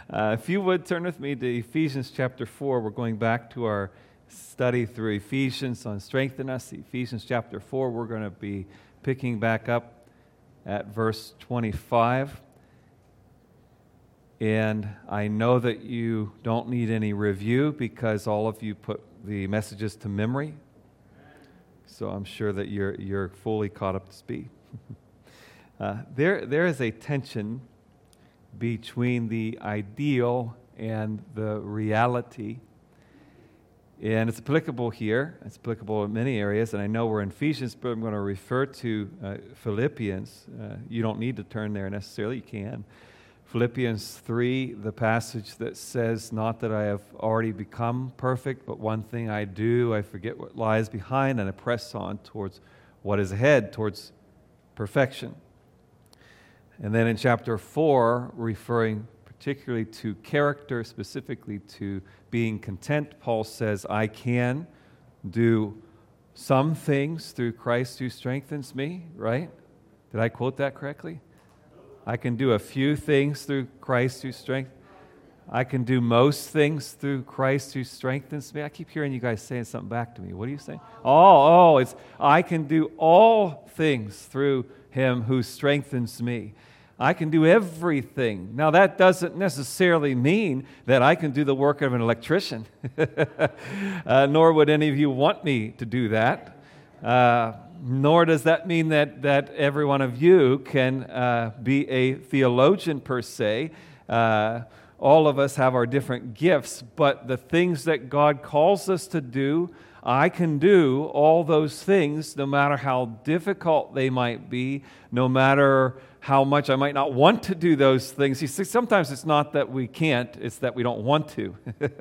If you would turn with me to Ephesians chapter 4, we're going back to our study through Ephesians on Strengthen Us. Ephesians chapter 4, we're going to be picking back up at verse 25. And I know that you don't need any review because all of you put the messages to memory. So I'm sure that you're fully caught up to speed. There is a tension between the ideal and the reality. And it's applicable here. It's applicable in many areas. And I know we're in Ephesians, but I'm going to refer to Philippians. You don't need to turn there necessarily. You can. Philippians 3, the passage that says, "Not that I have already become perfect, but one thing I do, I forget what lies behind, and I press on towards what is ahead, towards perfection." And then in chapter 4, referring particularly to character, specifically to being content, Paul says, "I can do some things through Christ who strengthens me," right? Did I quote that correctly? I can do a few things through Christ who strengthens. I can do most things through Christ who strengthens me. I keep hearing you guys saying something back to me. What are you saying? It's I can do all things through Him who strengthens me. I can do everything. Now, that doesn't necessarily mean that I can do the work of an electrician, nor would any of you want me to do that. Nor does that mean that every one of you can be a theologian per se. All of us have our different gifts, but the things that God calls us to do, I can do all those things no matter how difficult they might be, no matter how much I might not want to do those things. You see, sometimes it's not that we can't, it's that we don't want to.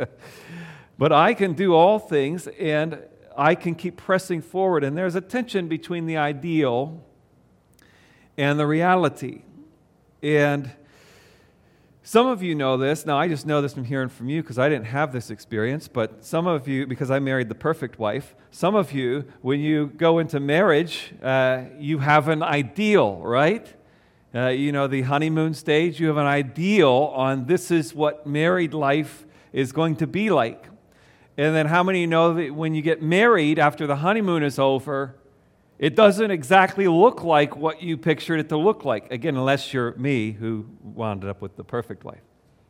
But I can do all things, and I can keep pressing forward. And there's a tension between the ideal and the reality. And some of you know this. Now, I just know this from hearing from you because I didn't have this experience. But some of you, because I married the perfect wife, some of you, when you go into marriage, you have an ideal, right? The honeymoon stage, you have an ideal on this is what married life is going to be like. And then how many know that when you get married after the honeymoon is over, it doesn't exactly look like what you pictured it to look like? Again, unless you're me, who wound up with the perfect wife.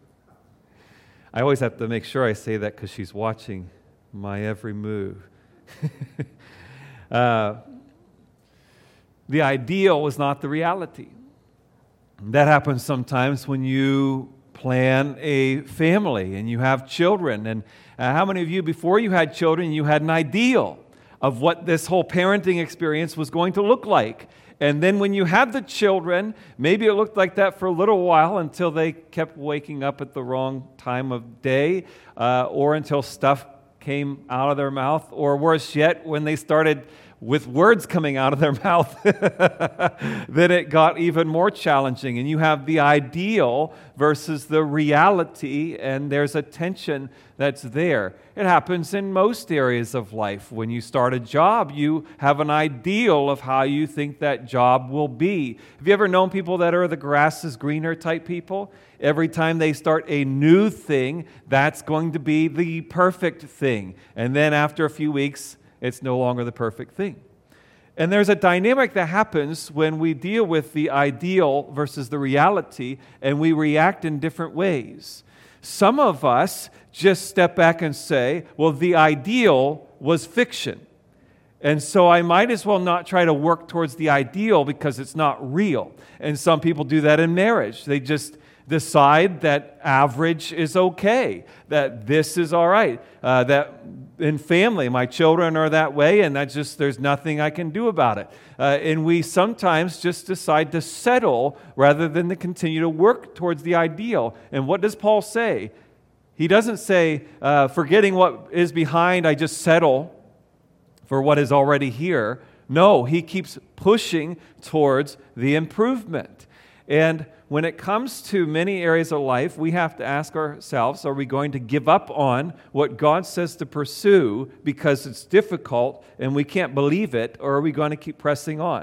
I always have to make sure I say that because she's watching my every move. The ideal is not the reality. That happens sometimes when you plan a family and you have children. And how many of you, before you had children, you had an ideal of what this whole parenting experience was going to look like? And then when you had the children, maybe it looked like that for a little while until they kept waking up at the wrong time of day, or until stuff came out of their mouth, or worse yet, when they started with words coming out of their mouth, then it got even more challenging. And you have the ideal versus the reality, and there's a tension that's there. It happens in most areas of life. When you start a job, you have an ideal of how you think that job will be. Have you ever known people that are the grass is greener type people? Every time they start a new thing, that's going to be the perfect thing. And then after a few weeks, it's no longer the perfect thing. And there's a dynamic that happens when we deal with the ideal versus the reality, and we react in different ways. Some of us just step back and say, well, the ideal was fiction. And so I might as well not try to work towards the ideal because it's not real. And some people do that in marriage. They just decide that average is okay, that this is all right, that in family, my children are that way, and there's nothing I can do about it. And we sometimes just decide to settle rather than to continue to work towards the ideal. And what does Paul say? He doesn't say, forgetting what is behind, I just settle for what is already here. No, he keeps pushing towards the improvement. And when it comes to many areas of life, we have to ask ourselves, are we going to give up on what God says to pursue because it's difficult and we can't believe it, or are we going to keep pressing on?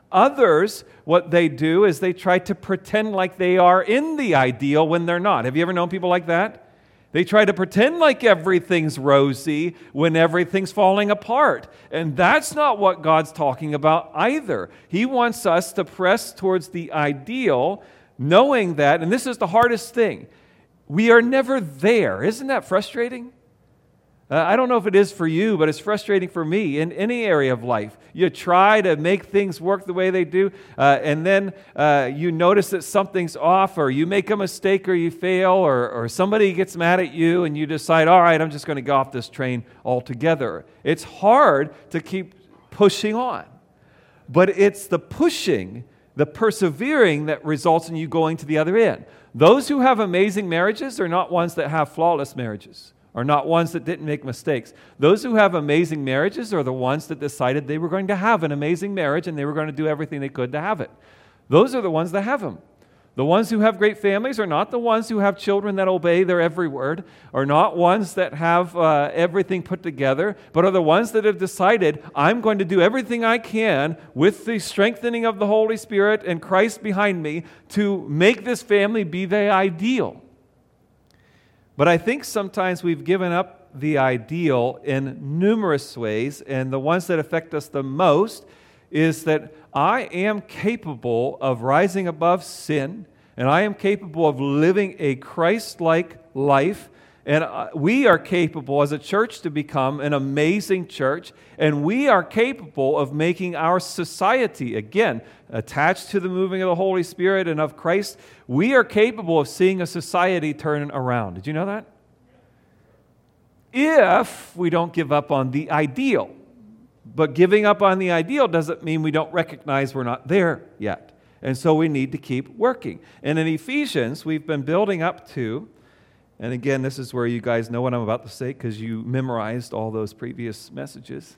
Others, what they do is they try to pretend like they are in the ideal when they're not. Have you ever known people like that? They try to pretend like everything's rosy when everything's falling apart. And that's not what God's talking about either. He wants us to press towards the ideal, knowing that, and this is the hardest thing, we are never there. Isn't that frustrating? I don't know if it is for you, but it's frustrating for me in any area of life. You try to make things work the way they do, and then you notice that something's off, or you make a mistake, or you fail, or somebody gets mad at you, and you decide, all right, I'm just going to go off this train altogether. It's hard to keep pushing on. But it's the pushing, the persevering that results in you going to the other end. Those who have amazing marriages are not ones that have flawless marriages, are not ones that didn't make mistakes. Those who have amazing marriages are the ones that decided they were going to have an amazing marriage and they were going to do everything they could to have it. Those are the ones that have them. The ones who have great families are not the ones who have children that obey their every word, are not ones that have everything put together, but are the ones that have decided, I'm going to do everything I can with the strengthening of the Holy Spirit and Christ behind me to make this family be the ideal. But I think sometimes we've given up the ideal in numerous ways, and the ones that affect us the most is that I am capable of rising above sin, and I am capable of living a Christ-like life, and we are capable as a church to become an amazing church, and we are capable of making our society, again, attached to the moving of the Holy Spirit and of Christ, we are capable of seeing a society turn around. Did you know that? If we don't give up on the ideal. But giving up on the ideal doesn't mean we don't recognize we're not there yet. And so we need to keep working. And in Ephesians, we've been building up to, and again, this is where you guys know what I'm about to say because you memorized all those previous messages.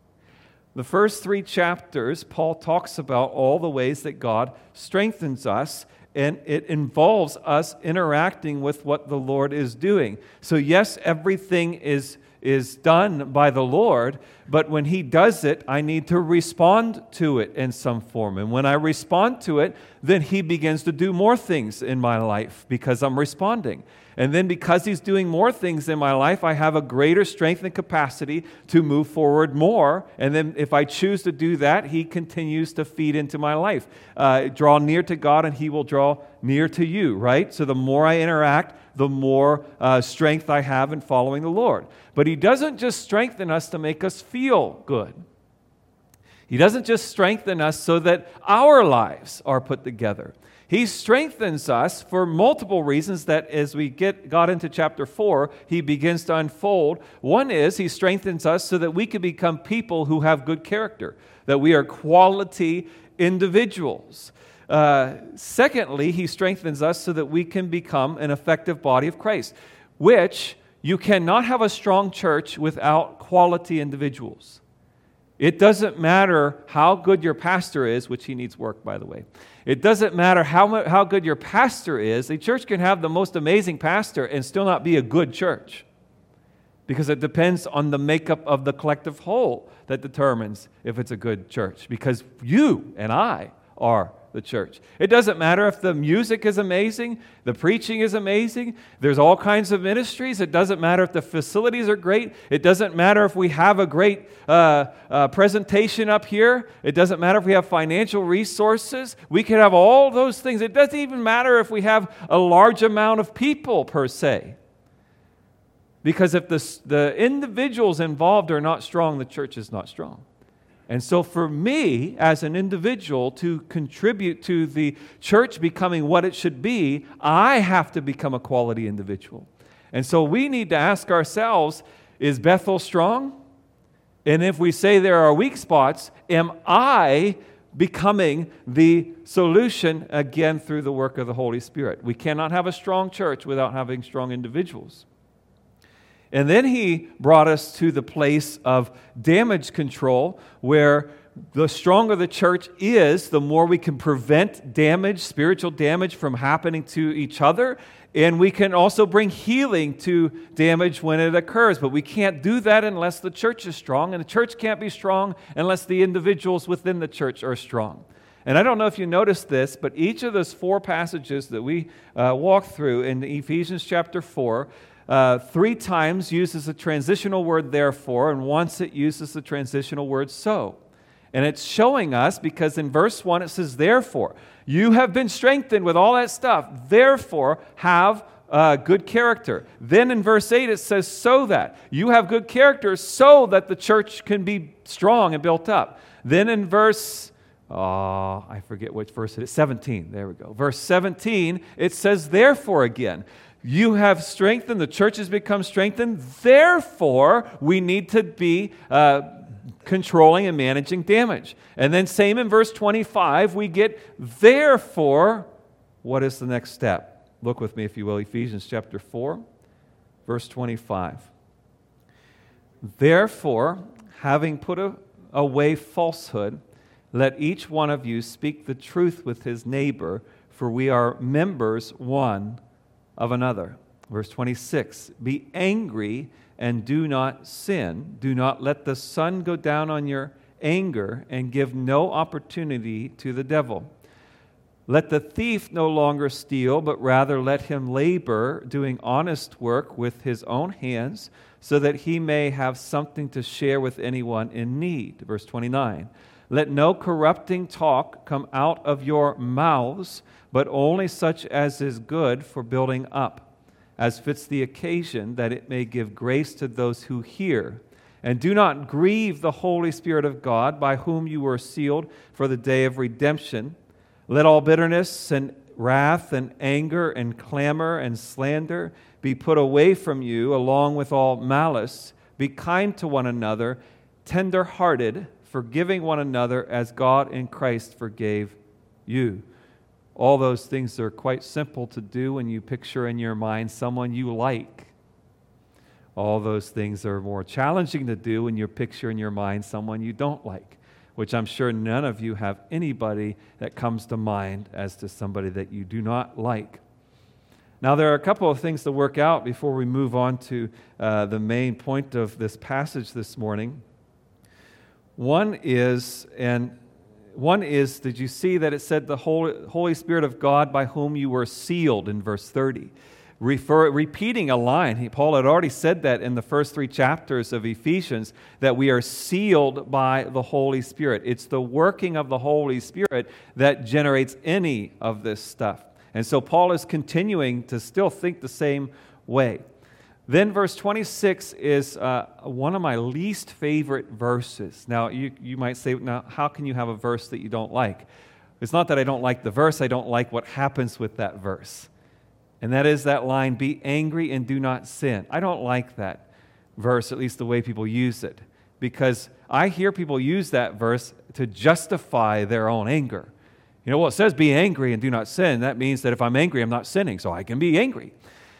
The first 3 chapters, Paul talks about all the ways that God strengthens us, and it involves us interacting with what the Lord is doing. So yes, everything is done by the Lord, but when He does it, I need to respond to it in some form. And when I respond to it, then He begins to do more things in my life because I'm responding. And then because He's doing more things in my life, I have a greater strength and capacity to move forward more. And then if I choose to do that, He continues to feed into my life. Draw near to God and He will draw near to you, right? So the more I interact, the more strength I have in following the Lord. But He doesn't just strengthen us to make us feel good. He doesn't just strengthen us so that our lives are put together. He strengthens us for multiple reasons that as we got into chapter 4, He begins to unfold. One is He strengthens us so that we can become people who have good character, that we are quality individuals. Secondly, He strengthens us so that we can become an effective body of Christ, which you cannot have a strong church without quality individuals. It doesn't matter how good your pastor is, which he needs work, by the way. It doesn't matter how good your pastor is. A church can have the most amazing pastor and still not be a good church because it depends on the makeup of the collective whole that determines if it's a good church, because you and I are the church. It doesn't matter if the music is amazing, the preaching is amazing, there's all kinds of ministries. It doesn't matter if the facilities are great. It doesn't matter if we have a great presentation up here. It doesn't matter if we have financial resources. We can have all those things. It doesn't even matter if we have a large amount of people per se. Because if the individuals involved are not strong, the church is not strong. And so for me, as an individual, to contribute to the church becoming what it should be, I have to become a quality individual. And so we need to ask ourselves, is Bethel strong? And if we say there are weak spots, am I becoming the solution again through the work of the Holy Spirit? We cannot have a strong church without having strong individuals. And then He brought us to the place of damage control, where the stronger the church is, the more we can prevent damage, spiritual damage, from happening to each other. And we can also bring healing to damage when it occurs. But we can't do that unless the church is strong. And the church can't be strong unless the individuals within the church are strong. And I don't know if you noticed this, but each of those 4 passages that we walked through in Ephesians chapter 4, 3 times uses the transitional word therefore, and once it uses the transitional word so. And it's showing us, because in verse 1 it says, therefore, you have been strengthened with all that stuff. Therefore, have good character. Then in verse 8 it says, so that. You have good character so that the church can be strong and built up. Then in verse, I forget which verse it is, 17. There we go. Verse 17, it says, therefore again. You have strengthened, the church has become strengthened. Therefore, we need to be controlling and managing damage. And then same in verse 25, we get, therefore, what is the next step? Look with me, if you will, Ephesians chapter 4, verse 25. Therefore, having put away falsehood, let each one of you speak the truth with his neighbor, for we are members one of another. Verse 26, be angry and do not sin. Do not let the sun go down on your anger, and give no opportunity to the devil. Let the thief no longer steal, but rather let him labor, doing honest work with his own hands, so that he may have something to share with anyone in need. Verse 29, let no corrupting talk come out of your mouths, but only such as is good for building up, as fits the occasion, that it may give grace to those who hear. And do not grieve the Holy Spirit of God, by whom you were sealed for the day of redemption. Let all bitterness and wrath and anger and clamor and slander be put away from you, along with all malice. Be kind to one another, tender-hearted, forgiving one another as God in Christ forgave you. All those things are quite simple to do when you picture in your mind someone you like. All those things are more challenging to do when you picture in your mind someone you don't like, which I'm sure none of you have anybody that comes to mind as to somebody that you do not like. Now, there are a couple of things to work out before we move on to the main point of this passage this morning. One is, did you see that it said the Holy Spirit of God by whom you were sealed in verse 30? Repeating a line. Paul had already said that in the first 3 chapters of Ephesians, that we are sealed by the Holy Spirit. It's the working of the Holy Spirit that generates any of this stuff. And so Paul is continuing to still think the same way. Then verse 26 is one of my least favorite verses. Now, you might say, now, how can you have a verse that you don't like? It's not that I don't like the verse, I don't like what happens with that verse. And that is that line, be angry and do not sin. I don't like that verse, at least the way people use it, because I hear people use that verse to justify their own anger. You know, well, it says be angry and do not sin. That means that if I'm angry, I'm not sinning, so I can be angry.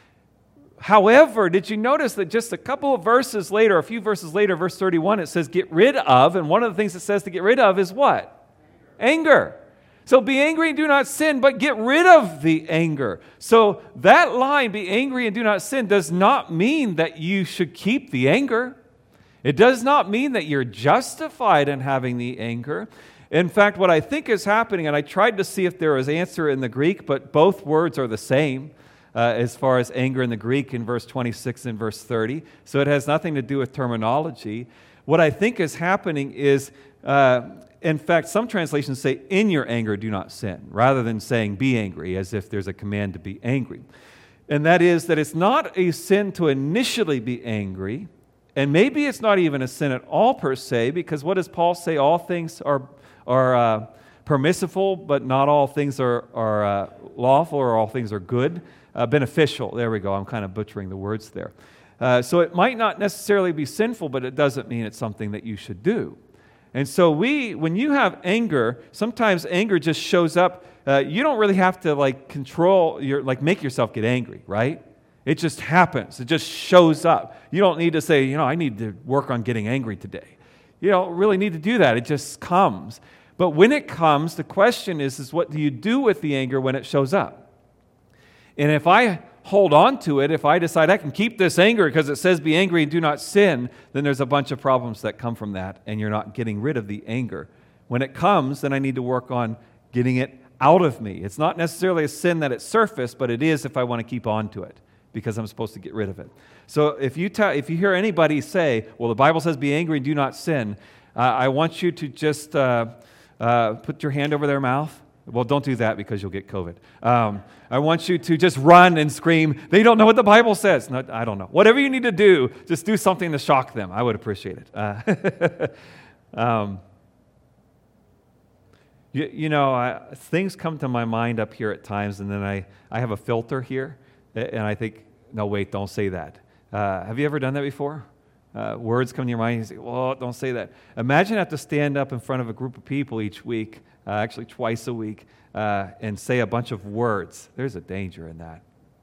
However, did you notice that just a couple of verses later, a few verses later, verse 31, it says get rid of, and one of the things it says to get rid of is what? Anger. So be angry and do not sin, but get rid of the anger. So that line, be angry and do not sin, does not mean that you should keep the anger. It does not mean that you're justified in having the anger. In fact, what I think is happening, and I tried to see if there was answer in the Greek, but both words are the same as far as anger in the Greek in verse 26 and verse 30. So it has nothing to do with terminology. What I think is happening is, in fact, some translations say, in your anger do not sin, rather than saying be angry, as if there's a command to be angry. And that is that it's not a sin to initially be angry, and maybe it's not even a sin at all per se, because what does Paul say? All things are permissible, but not all things are lawful, or all things are good. Beneficial. There we go. I'm kind of butchering the words there. So it might not necessarily be sinful, but it doesn't mean it's something that you should do. And so when you have anger, sometimes anger just shows up. You don't really have to make yourself get angry, right? It just happens. It just shows up. You don't need to say, I need to work on getting angry today. You don't really need to do that. It just comes. But when it comes, the question is what do you do with the anger when it shows up? And if I hold on to it, if I decide I can keep this anger because it says be angry and do not sin, then there's a bunch of problems that come from that, and you're not getting rid of the anger. When it comes, then I need to work on getting it out of me. It's not necessarily a sin that it surfaced, but it is if I want to keep on to it, because I'm supposed to get rid of it. So if you hear anybody say, well, the Bible says be angry and do not sin, I want you to just put your hand over their mouth. Well, don't do that because you'll get COVID. I want you to just run and scream, they don't know what the Bible says. No, I don't know. Whatever you need to do, just do something to shock them. I would appreciate it. Things come to my mind up here at times, and then I have a filter here, and I think, no, wait, don't say that. Have you ever done that before? Words come to your mind, and you say, well, don't say that. Imagine I have to stand up in front of a group of people each week, actually twice a week, and say a bunch of words. There's a danger in that.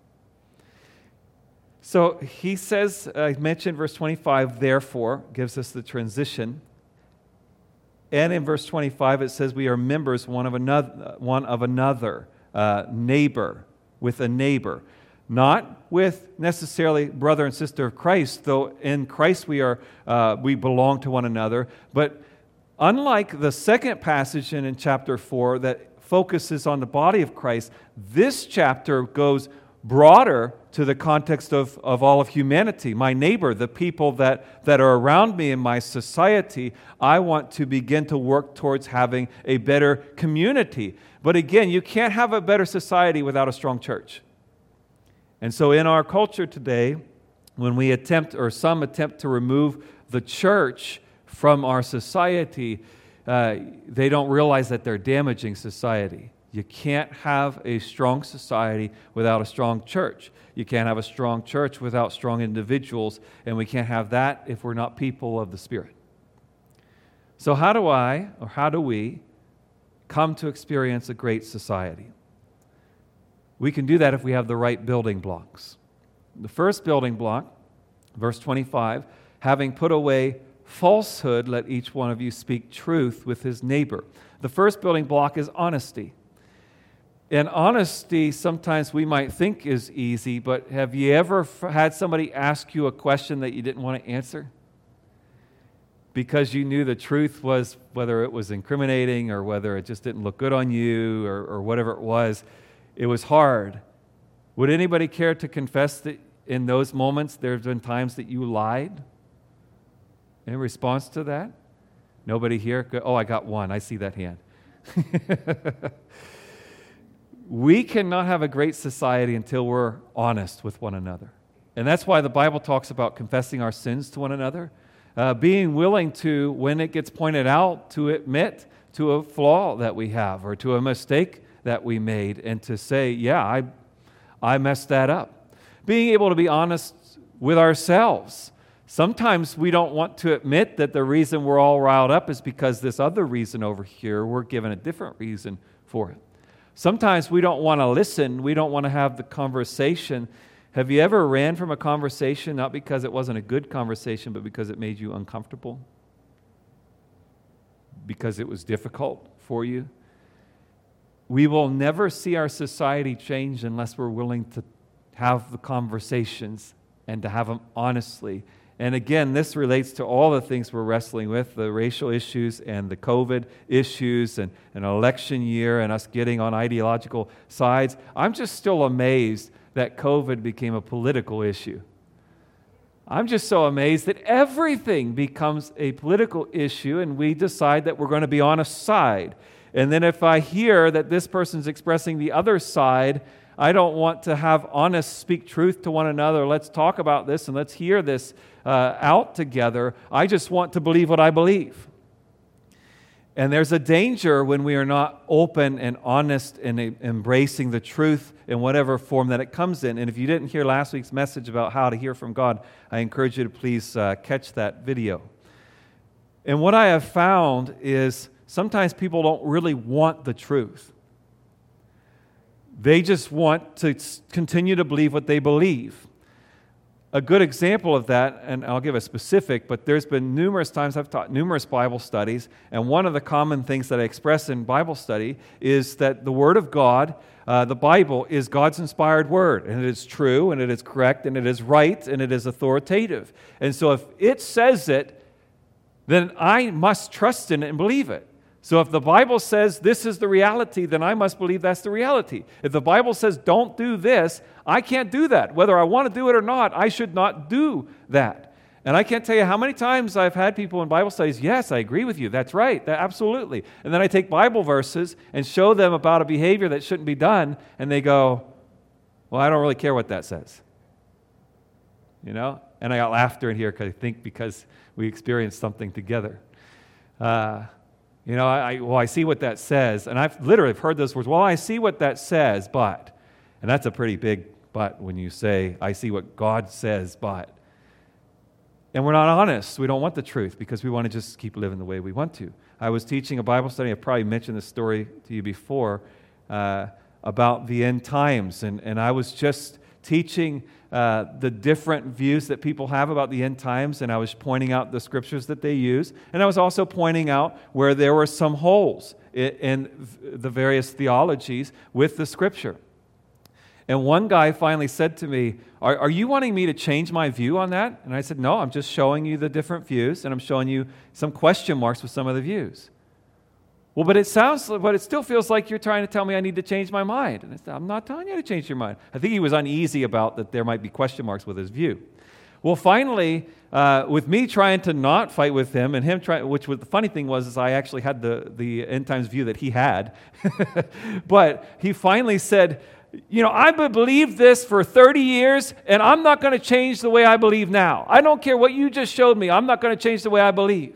So he says, I mentioned verse 25, therefore, gives us the transition. And in verse 25, it says we are members one of another, neighbor with a neighbor. Not with necessarily brother and sister of Christ, though in Christ we belong to one another. But unlike the second passage in chapter 4 that focuses on the body of Christ, this chapter goes broader to the context of all of humanity. My neighbor, the people that are around me in my society, I want to begin to work towards having a better community. But again, you can't have a better society without a strong church. And so in our culture today, when we some attempt to remove the church from our society, they don't realize that they're damaging society. You can't have a strong society without a strong church. You can't have a strong church without strong individuals, and we can't have that if we're not people of the Spirit. So how do we come to experience a great society? We can do that if we have the right building blocks. The first building block, verse 25, having put away falsehood, let each one of you speak truth with his neighbor. The first building block is honesty. And honesty, sometimes we might think is easy, but have you ever had somebody ask you a question that you didn't want to answer? Because you knew the truth was, whether it was incriminating or whether it just didn't look good on you or whatever it was hard. Would anybody care to confess that in those moments there have been times that you lied? In response to that? Nobody here? Oh, I got one. I see that hand. We cannot have a great society until we're honest with one another. And that's why the Bible talks about confessing our sins to one another, being willing to, when it gets pointed out, to admit to a flaw that we have or to a mistake that we made and to say, yeah, I messed that up. Being able to be honest with ourselves. Sometimes we don't want to admit that the reason we're all riled up is because this other reason over here, we're given a different reason for it. Sometimes we don't want to listen. We don't want to have the conversation. Have you ever ran from a conversation, not because it wasn't a good conversation, but because it made you uncomfortable? Because it was difficult for you? We will never see our society change unless we're willing to have the conversations and to have them honestly. And again, this relates to all the things we're wrestling with, the racial issues and the COVID issues and an election year and us getting on ideological sides. I'm just still amazed that COVID became a political issue. I'm just so amazed that everything becomes a political issue and we decide that we're going to be on a side. And then if I hear that this person's expressing the other side, I don't want to have honest, speak truth to one another. Let's talk about this and let's hear this out together. I just want to believe what I believe. And there's a danger when we are not open and honest and embracing the truth in whatever form that it comes in. And if you didn't hear last week's message about how to hear from God, I encourage you to please catch that video. And what I have found is sometimes people don't really want the truth. They just want to continue to believe what they believe. A good example of that, and I'll give a specific, but there's been numerous times I've taught numerous Bible studies, and one of the common things that I express in Bible study is that the Word of God, the Bible, is God's inspired Word, and it is true, and it is correct, and it is right, and it is authoritative. And so if it says it, then I must trust in it and believe it. So if the Bible says this is the reality, then I must believe that's the reality. If the Bible says don't do this, I can't do that. Whether I want to do it or not, I should not do that. And I can't tell you how many times I've had people in Bible studies, yes, I agree with you, that's right, absolutely. And then I take Bible verses and show them about a behavior that shouldn't be done, and they go, well, I don't really care what that says. You know? And I got laughter in here because we experienced something together. I see what that says. And I've literally heard those words, well, I see what that says, but. And that's a pretty big but when you say, I see what God says, but. And we're not honest. We don't want the truth because we want to just keep living the way we want to. I was teaching a Bible study. I've probably mentioned this story to you before about the end times. And I was just teaching the different views that people have about the end times, and I was pointing out the scriptures that they use, and I was also pointing out where there were some holes in the various theologies with the scripture. And one guy finally said to me, are you wanting me to change my view on that? And I said, no, I'm just showing you the different views, and I'm showing you some question marks with some of the views. Well, but it still feels like you're trying to tell me I need to change my mind. And I said, I'm not telling you to change your mind. I think he was uneasy about that there might be question marks with his view. Well, finally, with me trying to not fight with him, and him trying, which was the funny thing was I actually had the end times view that he had. But he finally said, I've believed this for 30 years, and I'm not going to change the way I believe now. I don't care what you just showed me. I'm not going to change the way I believe.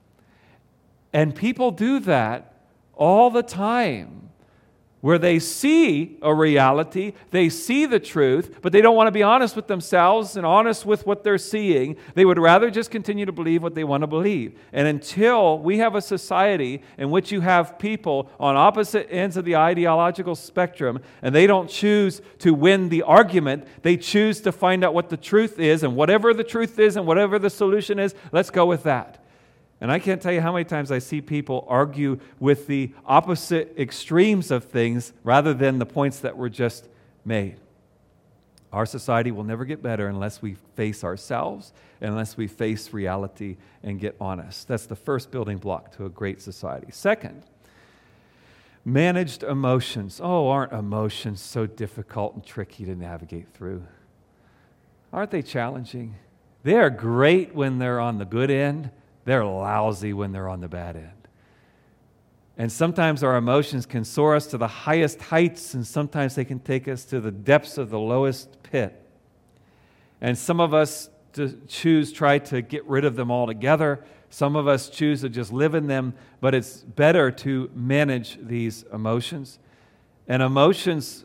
And people do that all the time, where they see a reality, they see the truth, but they don't want to be honest with themselves and honest with what they're seeing. They would rather just continue to believe what they want to believe. And until we have a society in which you have people on opposite ends of the ideological spectrum, and they don't choose to win the argument, they choose to find out what the truth is, and whatever the truth is and whatever the solution is, let's go with that. And I can't tell you how many times I see people argue with the opposite extremes of things rather than the points that were just made. Our society will never get better unless we face ourselves, unless we face reality and get honest. That's the first building block to a great society. Second, managed emotions. Oh, aren't emotions so difficult and tricky to navigate through? Aren't they challenging? They are great when they're on the good end. They're lousy when they're on the bad end. And sometimes our emotions can soar us to the highest heights, and sometimes they can take us to the depths of the lowest pit. And some of us try to get rid of them altogether. Some of us choose to just live in them, but it's better to manage these emotions. And emotions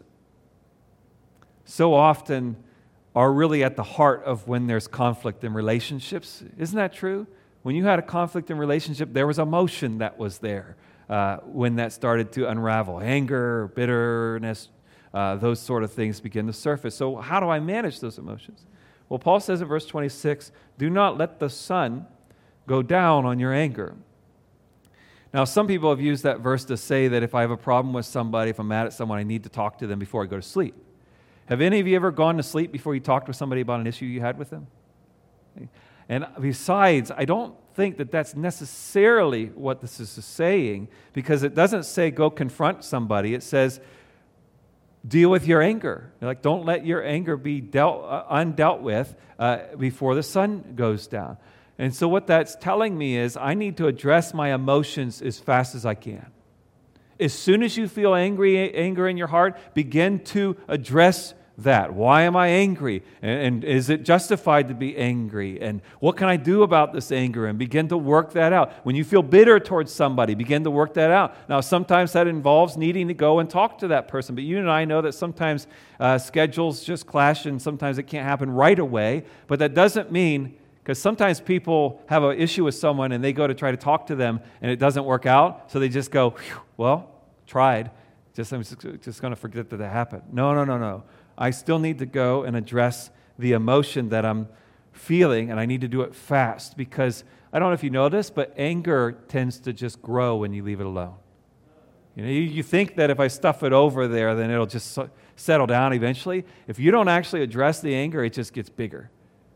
so often are really at the heart of when there's conflict in relationships. Isn't that true? When you had a conflict in relationship, there was emotion that was there when that started to unravel. Anger, bitterness, those sort of things begin to surface. So how do I manage those emotions? Well, Paul says in verse 26, do not let the sun go down on your anger. Now, some people have used that verse to say that if I have a problem with somebody, if I'm mad at someone, I need to talk to them before I go to sleep. Have any of you ever gone to sleep before you talked with somebody about an issue you had with them? And besides, I don't think that that's necessarily what this is saying, because it doesn't say go confront somebody. It says deal with your anger. Like, don't let your anger be undealt with before the sun goes down. And so what that's telling me is I need to address my emotions as fast as I can. As soon as you feel anger in your heart, begin to address that. Why am I angry? And is it justified to be angry? And what can I do about this anger? And begin to work that out. When you feel bitter towards somebody, begin to work that out. Now, sometimes that involves needing to go and talk to that person. But you and I know that sometimes schedules just clash, and sometimes it can't happen right away. But that doesn't mean, because sometimes people have an issue with someone and they go to try to talk to them and it doesn't work out, so they just go, well, tried. I'm just going to forget that happened. No. I still need to go and address the emotion that I'm feeling, and I need to do it fast, because I don't know if you know this, but anger tends to just grow when you leave it alone. You think that if I stuff it over there, then it'll just settle down eventually. If you don't actually address the anger, it just gets bigger.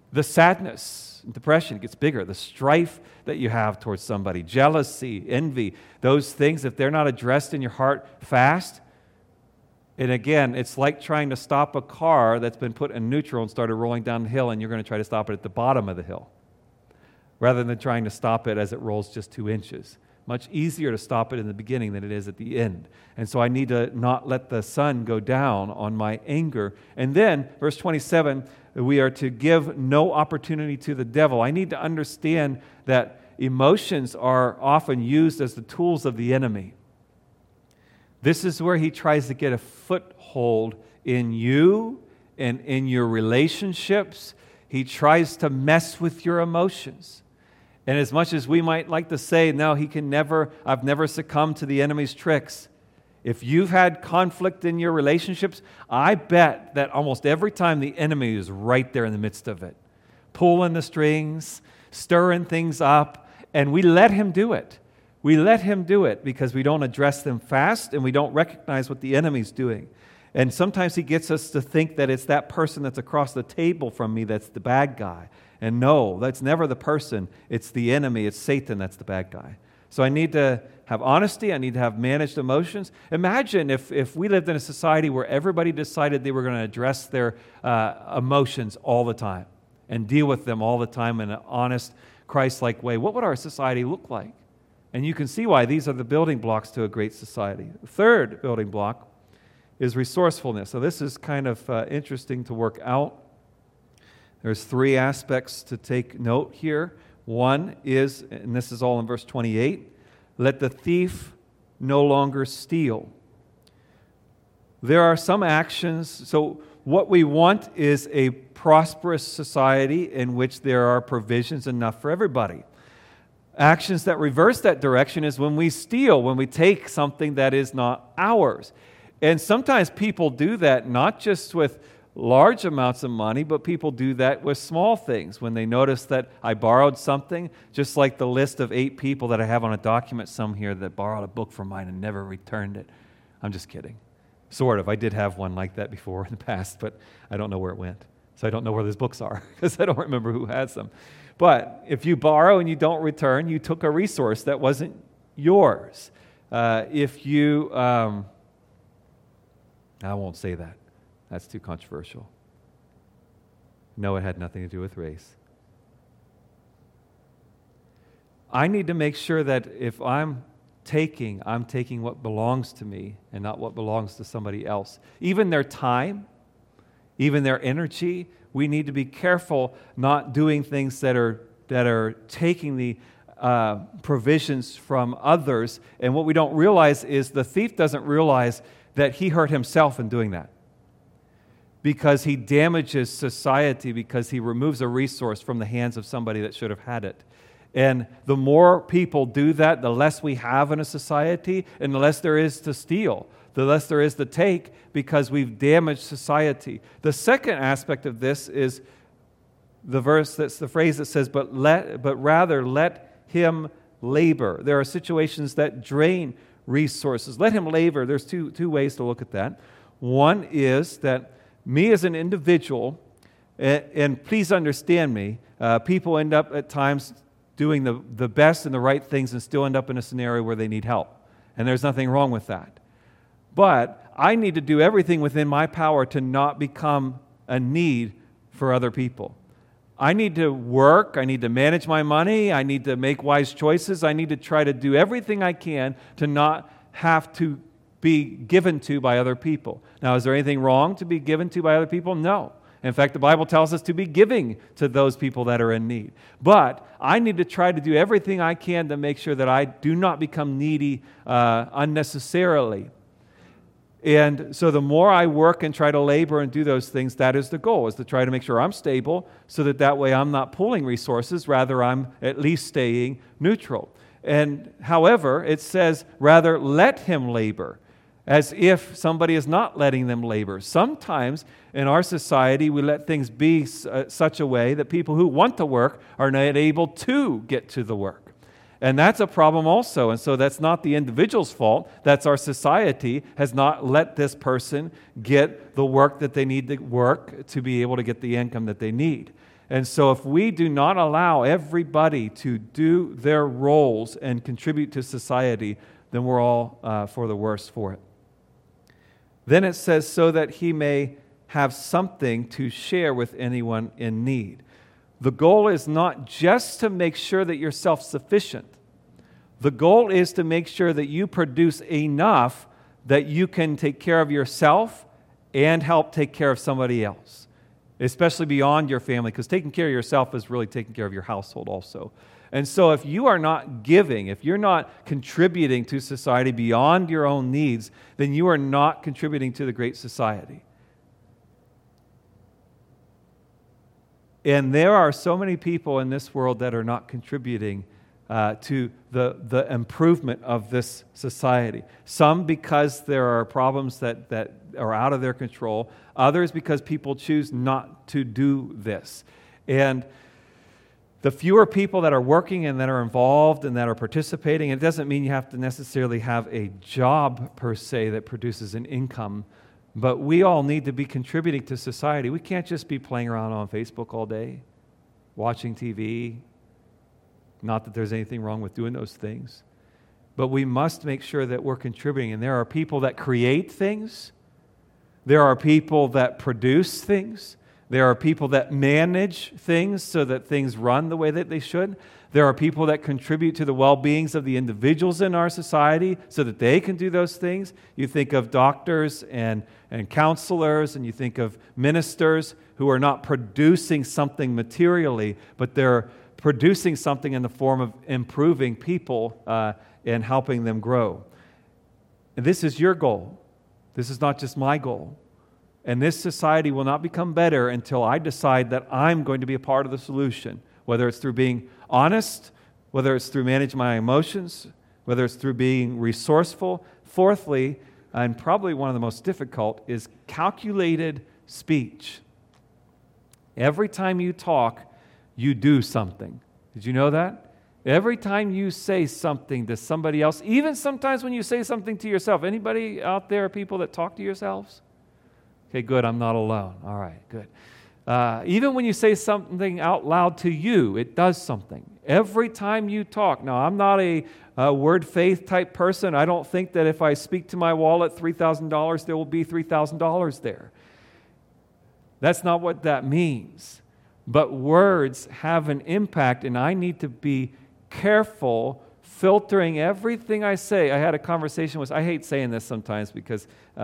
The sadness, depression gets bigger. The strife that you have towards somebody, jealousy, envy, those things, if they're not addressed in your heart fast, and again, it's like trying to stop a car that's been put in neutral and started rolling down the hill, and you're going to try to stop it at the bottom of the hill, rather than trying to stop it as it rolls just 2 inches. Much easier to stop it in the beginning than it is at the end. And so I need to not let the sun go down on my anger. And then, verse 27, we are to give no opportunity to the devil. I need to understand that emotions are often used as the tools of the enemy. This is where he tries to get a foothold in you and in your relationships. He tries to mess with your emotions. And as much as we might like to say, no, I've never succumbed to the enemy's tricks. If you've had conflict in your relationships, I bet that almost every time the enemy is right there in the midst of it, pulling the strings, stirring things up, and we let him do it. We let him do it because we don't address them fast and we don't recognize what the enemy's doing. And sometimes he gets us to think that it's that person that's across the table from me that's the bad guy. And no, that's never the person. It's the enemy. It's Satan that's the bad guy. So I need to have honesty. I need to have managed emotions. Imagine if we lived in a society where everybody decided they were going to address their emotions all the time and deal with them all the time in an honest, Christ-like way. What would our society look like? And you can see why these are the building blocks to a great society. The third building block is resourcefulness. So this is kind of interesting to work out. There's 3 aspects to take note here. One is, and this is all in verse 28, let the thief no longer steal. There are some actions, so what we want is a prosperous society in which there are provisions enough for everybody. Actions that reverse that direction is when we steal, when we take something that is not ours. And sometimes people do that not just with large amounts of money, but people do that with small things. When they notice that I borrowed something, just like the list of 8 people that I have on a document some here that borrowed a book from mine and never returned it. I'm just kidding. Sort of. I did have one like that before in the past, but I don't know where it went. So I don't know where those books are because I don't remember who has them. But if you borrow and you don't return, you took a resource that wasn't yours. If you... I won't say that. That's too controversial. No, it had nothing to do with race. I need to make sure that if I'm taking what belongs to me and not what belongs to somebody else. Even their time, even their energy, we need to be careful not doing things that are taking the provisions from others. And what we don't realize is the thief doesn't realize that he hurt himself in doing that, because he damages society because he removes a resource from the hands of somebody that should have had it. And the more people do that, the less we have in a society, and the less there is to steal, the less there is to take, because we've damaged society. The second aspect of this is the verse, that's the phrase that says, but rather let him labor. There are situations that drain resources. Let him labor. There's two ways to look at that. One is that me as an individual, and please understand me, people end up at times doing the best and the right things and still end up in a scenario where they need help. And there's nothing wrong with that. But I need to do everything within my power to not become a need for other people. I need to work, I need to manage my money, I need to make wise choices, I need to try to do everything I can to not have to be given to by other people. Now, is there anything wrong to be given to by other people? No. In fact, the Bible tells us to be giving to those people that are in need. But I need to try to do everything I can to make sure that I do not become needy unnecessarily. And so the more I work and try to labor and do those things, that is the goal, is to try to make sure I'm stable so that way I'm not pulling resources, rather I'm at least staying neutral. And however, it says, rather let him labor, as if somebody is not letting them labor. Sometimes in our society, we let things be such a way that people who want to work are not able to get to the work. And that's a problem also. And so that's not the individual's fault. That's our society has not let this person get the work that they need to work to be able to get the income that they need. And so if we do not allow everybody to do their roles and contribute to society, then we're all for the worse for it. Then it says, so that he may have something to share with anyone in need. The goal is not just to make sure that you're self-sufficient. The goal is to make sure that you produce enough that you can take care of yourself and help take care of somebody else, especially beyond your family, because taking care of yourself is really taking care of your household also. And so if you are not giving, if you're not contributing to society beyond your own needs, then you are not contributing to the great society. And there are so many people in this world that are not contributing to the improvement of this society. Some because there are problems that are out of their control. Others because people choose not to do this. And the fewer people that are working and that are involved and that are participating, it doesn't mean you have to necessarily have a job per se that produces an income, but we all need to be contributing to society. We can't just be playing around on Facebook all day, watching TV. Not that there's anything wrong with doing those things, but we must make sure that we're contributing. And there are people that create things. There are people that produce things. There are people that manage things so that things run the way that they should. There are people that contribute to the well-beings of the individuals in our society so that they can do those things. You think of doctors and counselors, and you think of ministers who are not producing something materially, but they're producing something in the form of improving people and helping them grow. And this is your goal. This is not just my goal. And this society will not become better until I decide that I'm going to be a part of the solution, whether it's through being honest, whether it's through managing my emotions, whether it's through being resourceful. Fourthly, and probably one of the most difficult, is calculated speech. Every time you talk, you do something. Did you know that? Every time you say something to somebody else, even sometimes when you say something to yourself. Anybody out there, people that talk to yourselves? Okay, good, I'm not alone. All right, good. Even when you say something out loud to you, it does something. Every time you talk. Now, I'm not a word faith type person. I don't think that if I speak to my wallet $3,000, there will be $3,000 there. That's not what that means. But words have an impact, and I need to be careful filtering everything I say. I had a conversation with, I hate saying this sometimes because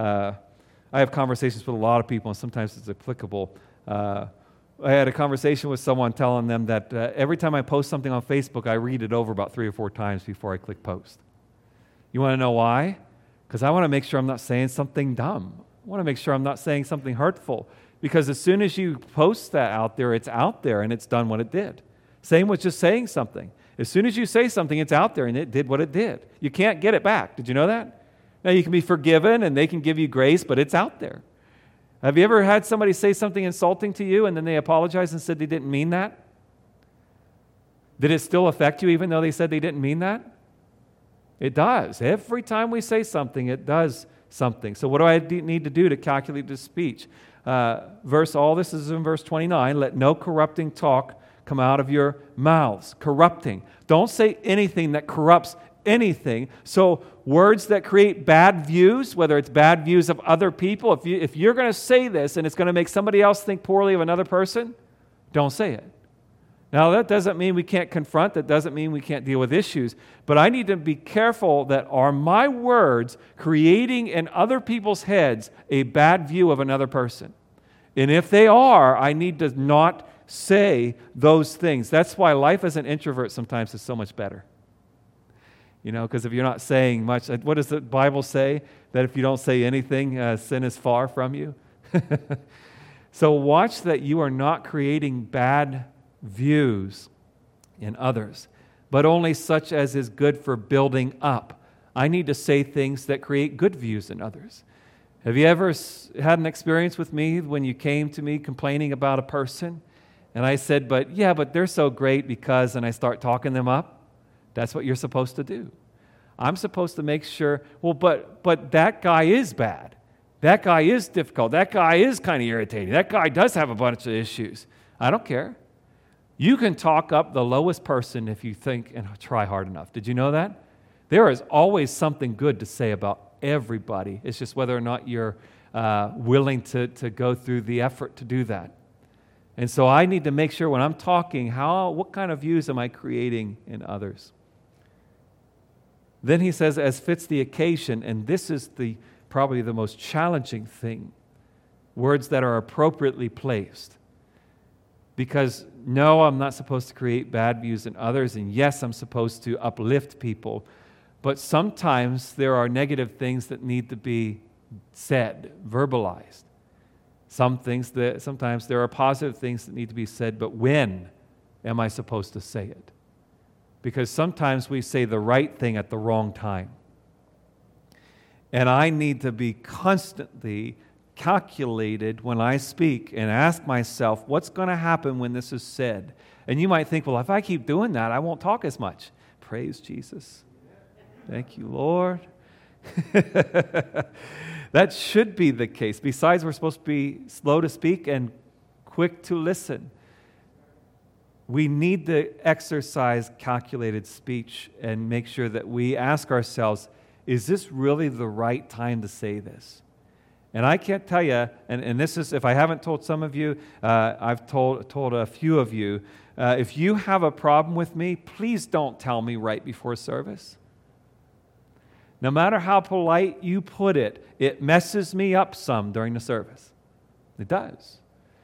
I have conversations with a lot of people, and sometimes it's applicable. I had a conversation with someone telling them that every time I post something on Facebook, I read it over about 3 or 4 times before I click post. You want to know why? Because I want to make sure I'm not saying something dumb. I want to make sure I'm not saying something hurtful. Because as soon as you post that out there, it's out there and it's done what it did. Same with just saying something. As soon as you say something, it's out there and it did what it did. You can't get it back. Did you know that? Now, you can be forgiven and they can give you grace, but it's out there. Have you ever had somebody say something insulting to you and then they apologized and said they didn't mean that? Did it still affect you even though they said they didn't mean that? It does. Every time we say something, it does something. So what do I need to do to calculate this speech? All this is in verse 29. Let no corrupting talk come out of your mouths. Corrupting. Don't say anything that corrupts anything. So words that create bad views, whether it's bad views of other people, if you're going to say this and it's going to make somebody else think poorly of another person, don't say it. Now, that doesn't mean we can't confront. That doesn't mean we can't deal with issues. But I need to be careful that are my words creating in other people's heads a bad view of another person. And if they are, I need to not say those things. That's why life as an introvert sometimes is so much better. You know, because if you're not saying much, what does the Bible say? That if you don't say anything, sin is far from you. So watch that you are not creating bad views in others, but only such as is good for building up. I need to say things that create good views in others. Have you ever had an experience with me when you came to me complaining about a person? And I said, but they're so great because, and I start talking them up. That's what you're supposed to do. I'm supposed to make sure, but that guy is bad. That guy is difficult. That guy is kind of irritating. That guy does have a bunch of issues. I don't care. You can talk up the lowest person if you think and try hard enough. Did you know that? There is always something good to say about everybody. It's just whether or not you're willing to go through the effort to do that. And so I need to make sure when I'm talking, what kind of views am I creating in others? Then he says, as fits the occasion, and this is probably the most challenging thing, words that are appropriately placed. Because no, I'm not supposed to create bad views in others, and yes, I'm supposed to uplift people, but sometimes there are negative things that need to be said, verbalized. Sometimes there are positive things that need to be said, but when am I supposed to say it? Because sometimes we say the right thing at the wrong time. And I need to be constantly calculated when I speak and ask myself, what's going to happen when this is said? And you might think, well, if I keep doing that, I won't talk as much. Praise Jesus. Thank you, Lord. That should be the case. Besides, we're supposed to be slow to speak and quick to listen. We need to exercise calculated speech and make sure that we ask ourselves, is this really the right time to say this? And I can't tell you, and this is, if I haven't told some of you, I've told a few of you, if you have a problem with me, please don't tell me right before service. No matter how polite you put it, it messes me up some during the service. It does.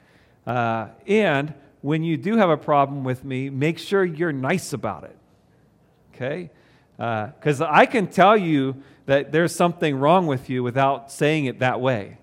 And when you do have a problem with me, make sure you're nice about it. Okay? Because I can tell you that there's something wrong with you without saying it that way.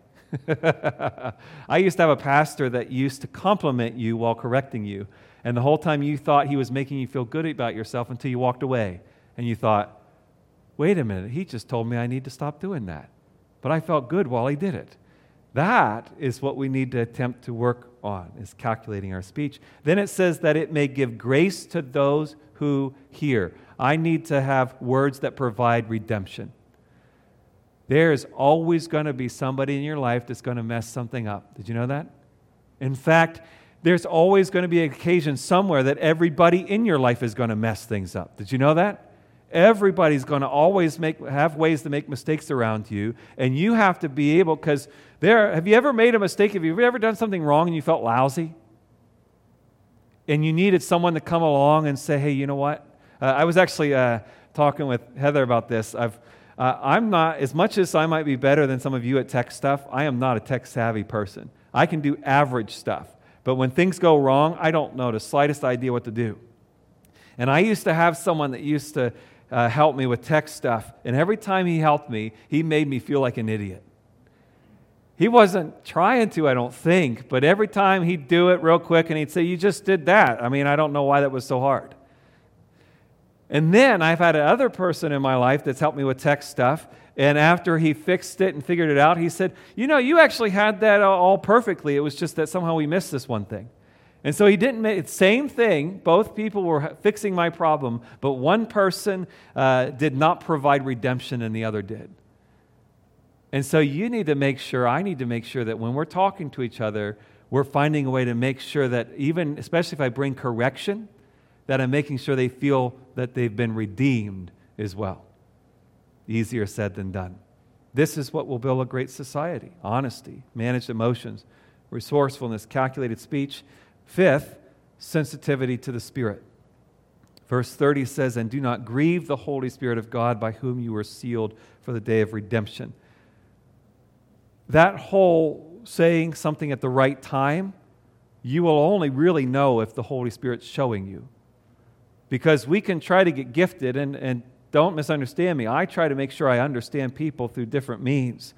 I used to have a pastor that used to compliment you while correcting you, and the whole time you thought he was making you feel good about yourself until you walked away, and you thought, wait a minute, he just told me I need to stop doing that. But I felt good while he did it. That is what we need to attempt to work on, is calculating our speech. Then it says that it may give grace to those who hear. I need to have words that provide redemption. There's always going to be somebody in your life that's going to mess something up. Did you know that? In fact, there's always going to be an occasion somewhere that everybody in your life is going to mess things up. Did you know that? Everybody's going to always have ways to make mistakes around you, and you have to be able, because have you ever made a mistake? Have you ever done something wrong and you felt lousy? And you needed someone to come along and say, hey, you know what? I was actually talking with Heather about this. I'm not, as much as I might be better than some of you at tech stuff, I am not a tech-savvy person. I can do average stuff. But when things go wrong, I don't know the slightest idea what to do. And I used to have someone that used to help me with tech stuff, and every time he helped me, he made me feel like an idiot. He wasn't trying to, I don't think, but every time he'd do it real quick, and he'd say, you just did that. I mean, I don't know why that was so hard. And then I've had another person in my life that's helped me with tech stuff, and after he fixed it and figured it out, he said, you know, you actually had that all perfectly. It was just that somehow we missed this one thing. And so he didn't make it. Same thing. Both people were fixing my problem, but one person did not provide redemption and the other did. And so you need to make sure, I need to make sure that when we're talking to each other, we're finding a way to make sure that even, especially if I bring correction, that I'm making sure they feel that they've been redeemed as well. Easier said than done. This is what will build a great society. Honesty, managed emotions, resourcefulness, calculated speech. Fifth, sensitivity to the Spirit. Verse 30 says, and do not grieve the Holy Spirit of God by whom you were sealed for the day of redemption. That whole saying something at the right time, you will only really know if the Holy Spirit's showing you. Because we can try to get gifted, and don't misunderstand me, I try to make sure I understand people through different means.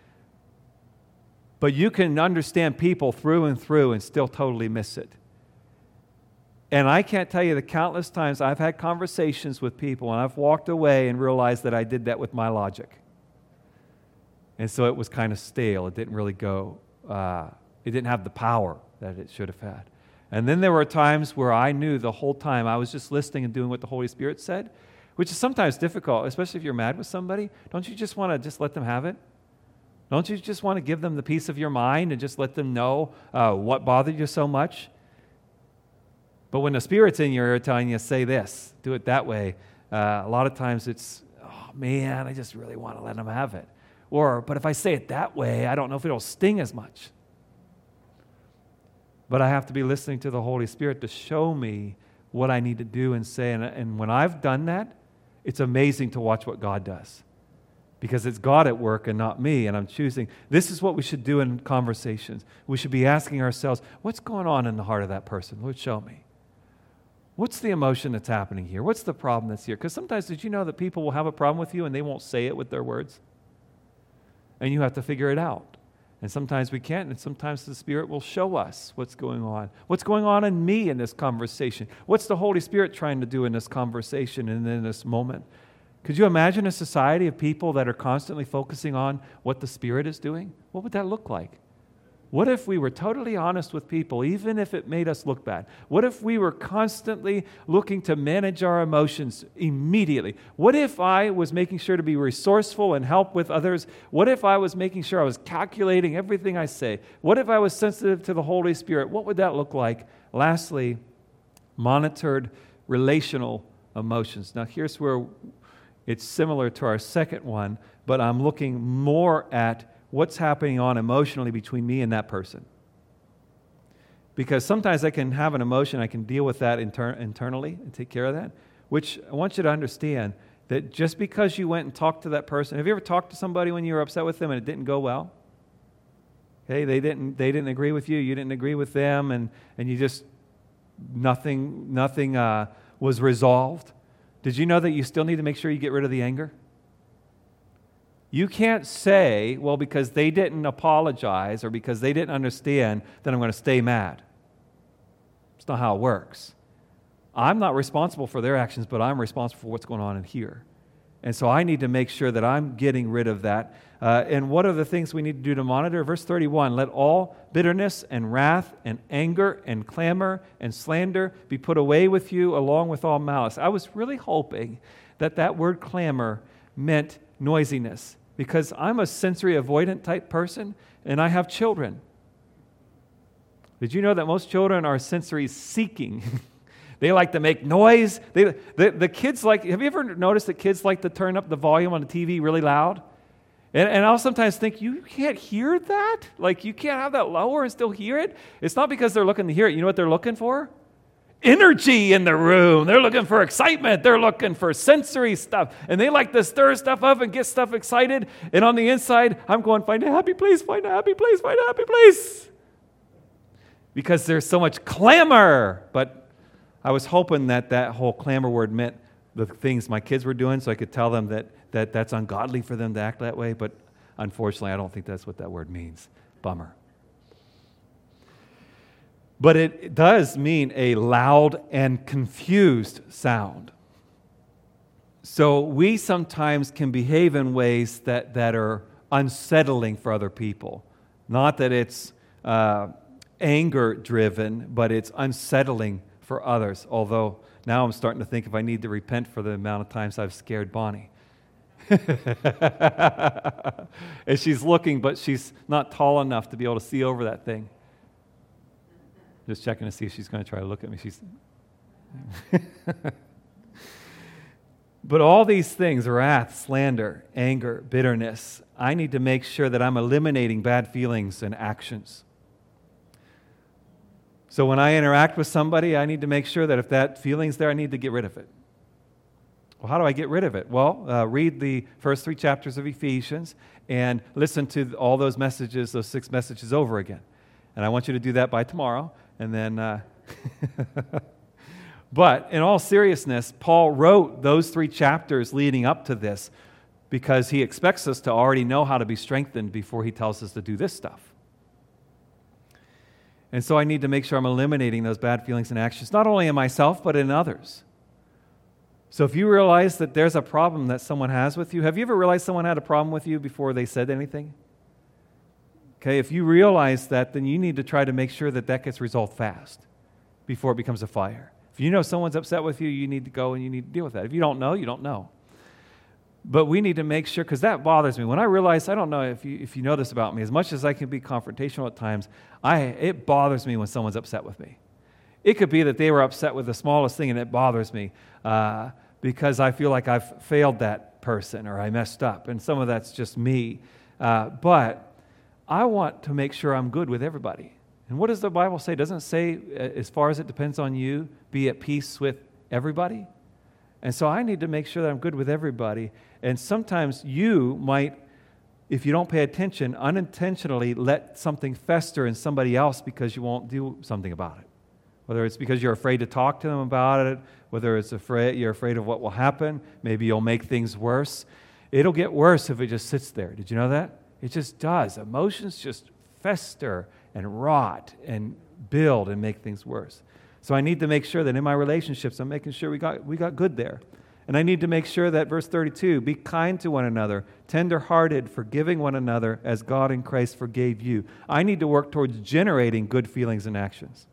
But you can understand people through and through and still totally miss it. And I can't tell you the countless times I've had conversations with people and I've walked away and realized that I did that with my logic. And so it was kind of stale. It didn't really go, it didn't have the power that it should have had. And then there were times where I knew the whole time I was just listening and doing what the Holy Spirit said, which is sometimes difficult, especially if you're mad with somebody. Don't you just want to just let them have it? Don't you just want to give them the peace of your mind and just let them know what bothered you so much? But when the Spirit's in your ear telling you, say this, do it that way, a lot of times it's, oh man, I just really want to let them have it. Or, but if I say it that way, I don't know if it'll sting as much. But I have to be listening to the Holy Spirit to show me what I need to do and say. And when I've done that, it's amazing to watch what God does. Because it's God at work and not me, and I'm choosing. This is what we should do in conversations. We should be asking ourselves, what's going on in the heart of that person? Lord, show me. What's the emotion that's happening here? What's the problem that's here? Because sometimes, did you know that people will have a problem with you and they won't say it with their words? And you have to figure it out. And sometimes we can't, and sometimes the Spirit will show us what's going on. What's going on in me in this conversation? What's the Holy Spirit trying to do in this conversation and in this moment? Could you imagine a society of people that are constantly focusing on what the Spirit is doing? What would that look like? What if we were totally honest with people, even if it made us look bad? What if we were constantly looking to manage our emotions immediately? What if I was making sure to be resourceful and help with others? What if I was making sure I was calculating everything I say? What if I was sensitive to the Holy Spirit? What would that look like? Lastly, monitored relational emotions. Now, here's where it's similar to our second one, but I'm looking more at what's happening on emotionally between me and that person. Because sometimes I can have an emotion, I can deal with that internally and take care of that, which I want you to understand that just because you went and talked to that person, have you ever talked to somebody when you were upset with them and it didn't go well? Okay, they didn't agree with you, you didn't agree with them, and you just, nothing was resolved. Did you know that you still need to make sure you get rid of the anger? You can't say, well, because they didn't apologize or because they didn't understand, then I'm going to stay mad. It's not how it works. I'm not responsible for their actions, but I'm responsible for what's going on in here. And so I need to make sure that I'm getting rid of that. And what are the things we need to do to monitor? Verse 31, let all bitterness and wrath and anger and clamor and slander be put away with you along with all malice. I was really hoping that that word clamor meant noisiness, because I'm a sensory avoidant type person and I have children. Did you know that most children are sensory seeking? They like to make noise. The kids like, have you ever noticed that kids like to turn up the volume on the TV really loud? And I'll sometimes think, you can't hear that? Like, you can't have that lower and still hear it? It's not because they're looking to hear it. You know what they're looking for? Energy in the room. They're looking for excitement. They're looking for sensory stuff. And they like to stir stuff up and get stuff excited. And on the inside, I'm going, find a happy place, find a happy place, find a happy place. Because there's so much clamor. But I was hoping that that whole clamor word meant the things my kids were doing, so I could tell them that that's ungodly for them to act that way. But unfortunately, I don't think that's what that word means. Bummer. But it does mean a loud and confused sound. So we sometimes can behave in ways that are unsettling for other people. Not that it's anger-driven, but it's unsettling for others. Although now I'm starting to think if I need to repent for the amount of times I've scared Bonnie. And she's looking, but she's not tall enough to be able to see over that thing. Just checking to see if she's going to try to look at me. But all these things, wrath, slander, anger, bitterness, I need to make sure that I'm eliminating bad feelings and actions. So when I interact with somebody, I need to make sure that if that feeling's there, I need to get rid of it. Well, how do I get rid of it? Well, read the first 3 chapters of Ephesians and listen to all those messages, those 6 messages over again. And I want you to do that by tomorrow. And then, but in all seriousness, Paul wrote those 3 chapters leading up to this because he expects us to already know how to be strengthened before he tells us to do this stuff. And so I need to make sure I'm eliminating those bad feelings and actions, not only in myself, but in others. So if you realize that there's a problem that someone has with you, have you ever realized someone had a problem with you before they said anything? Okay, if you realize that, then you need to try to make sure that that gets resolved fast before it becomes a fire. If you know someone's upset with you, you need to go and you need to deal with that. If you don't know, you don't know. But we need to make sure, because that bothers me. When I realize, I don't know if you know this about me, as much as I can be confrontational at times, it bothers me when someone's upset with me. It could be that they were upset with the smallest thing and it bothers me because I feel like I've failed that person or I messed up. And some of that's just me. But I want to make sure I'm good with everybody. And what does the Bible say? Doesn't it say, as far as it depends on you, be at peace with everybody? And so I need to make sure that I'm good with everybody. And sometimes you might, if you don't pay attention, unintentionally let something fester in somebody else because you won't do something about it. Whether it's because you're afraid to talk to them about it, whether it's you're afraid of what will happen, maybe you'll make things worse. It'll get worse if it just sits there. Did you know that? It just does. Emotions just fester and rot and build and make things worse. So I need to make sure that in my relationships, I'm making sure we got good there. And I need to make sure that, verse 32, be kind to one another, tender-hearted, forgiving one another as God in Christ forgave you. I need to work towards generating good feelings and actions.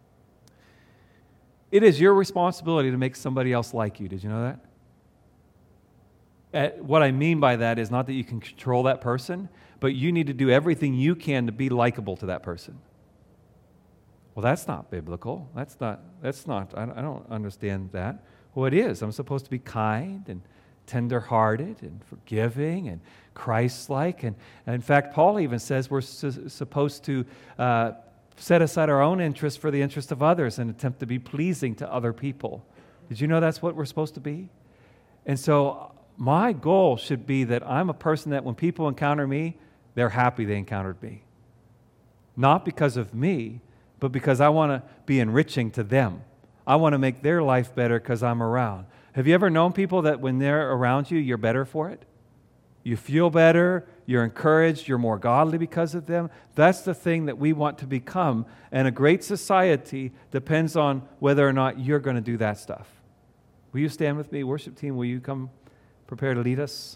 It is your responsibility to make somebody else like you. Did you know that? What I mean by that is not that you can control that person, but you need to do everything you can to be likable to that person. Well, that's not biblical. That's not. I don't understand that. Well, it is. I'm supposed to be kind and tender-hearted and forgiving and Christ-like. And in fact, Paul even says we're supposed to set aside our own interests for the interest of others and attempt to be pleasing to other people. Did you know that's what we're supposed to be? And so my goal should be that I'm a person that when people encounter me, they're happy they encountered me. Not because of me, but because I want to be enriching to them. I want to make their life better because I'm around. Have you ever known people that when they're around you, you're better for it? You feel better, you're encouraged, you're more godly because of them. That's the thing that we want to become. And a great society depends on whether or not you're going to do that stuff. Will you stand with me? Worship team, will you come prepare to lead us?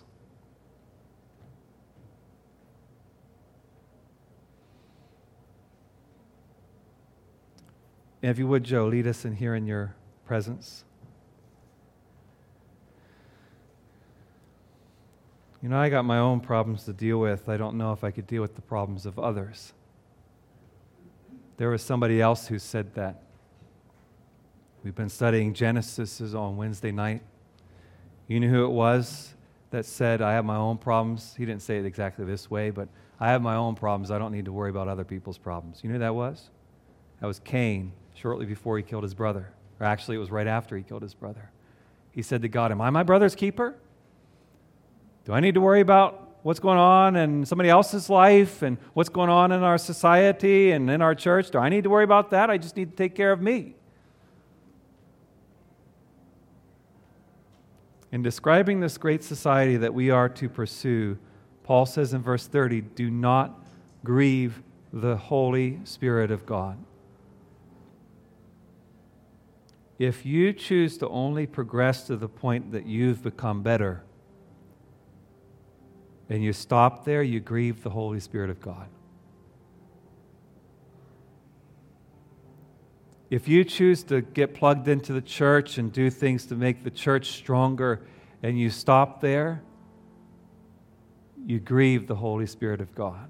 And if you would, Joe, lead us in here in your presence. You know, I got my own problems to deal with. I don't know if I could deal with the problems of others. There was somebody else who said that. We've been studying Genesis on Wednesday night. You know who it was that said, I have my own problems? He didn't say it exactly this way, but I have my own problems. I don't need to worry about other people's problems. You know who that was? That was Cain, shortly before he killed his brother. Or actually, it was right after he killed his brother. He said to God, am I my brother's keeper? Do I need to worry about what's going on in somebody else's life and what's going on in our society and in our church? Do I need to worry about that? I just need to take care of me. In describing this great society that we are to pursue, Paul says in verse 30, do not grieve the Holy Spirit of God. If you choose to only progress to the point that you've become better, and you stop there, you grieve the Holy Spirit of God. If you choose to get plugged into the church and do things to make the church stronger, and you stop there, you grieve the Holy Spirit of God.